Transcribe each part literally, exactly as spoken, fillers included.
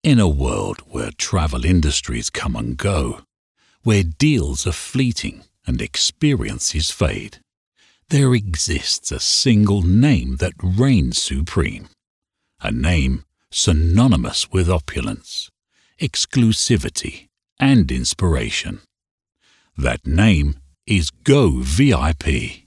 In a world where travel industries come and go, where deals are fleeting and experiences fade, there exists a single name that reigns supreme, a name synonymous with opulence, exclusivity, and inspiration. That name is GoVIP.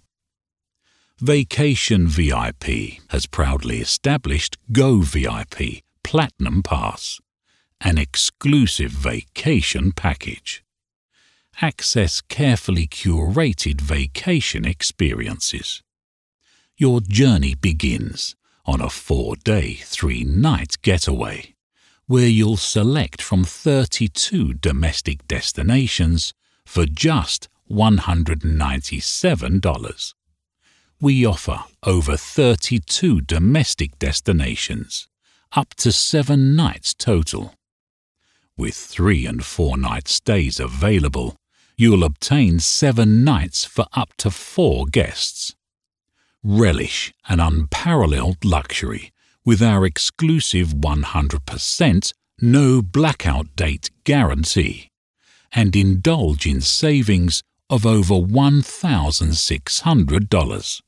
Vacation V I P has proudly established GoVIP Platinum Pass, an exclusive vacation package. Access carefully curated vacation experiences. Your journey begins on a four-day, three-night getaway, where you'll select from thirty-two domestic destinations for just one hundred ninety-seven dollars. We offer over thirty-two domestic destinations, up to seven nights total. With three and four night stays available, you'll obtain seven nights for up to four guests. Relish an unparalleled luxury with our exclusive one hundred percent no blackout date guarantee, and indulge in savings of over one thousand six hundred dollars.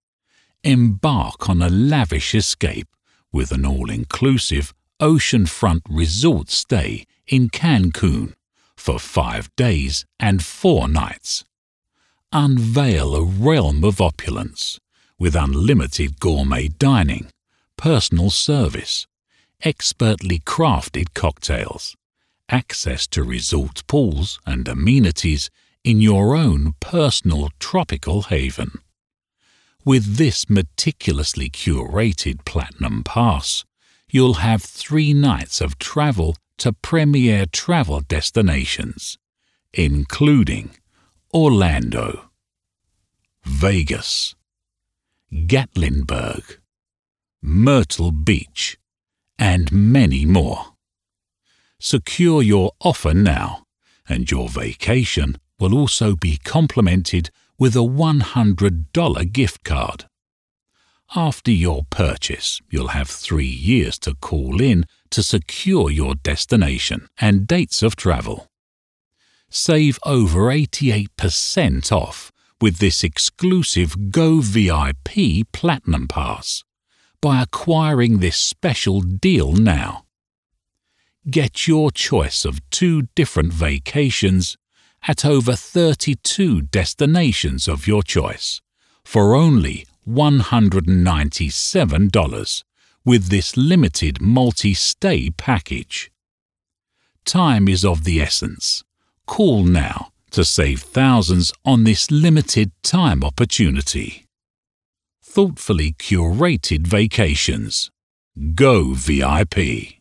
Embark on a lavish escape with an all-inclusive oceanfront resort stay in Cancun for five days and four nights. Unveil a realm of opulence with unlimited gourmet dining, personal service, expertly crafted cocktails, access to resort pools and amenities in your own personal tropical haven. With this meticulously curated Platinum Pass, you'll have three nights of travel to premier travel destinations, including Orlando, Vegas, Gatlinburg, Myrtle Beach, and many more. Secure your offer now, and your vacation will also be complemented with a one hundred dollars gift card. After your purchase, you'll have three years to call in to secure your destination and dates of travel. Save over eighty-eight percent off with this exclusive GoVIP Platinum Pass by acquiring this special deal now. Get your choice of two different vacations at over thirty-two destinations of your choice for only one hundred ninety-seven dollars with this limited multi-stay package. Time is of the essence. Call now to save thousands on this limited time opportunity. Thoughtfully curated vacations. GoVIP.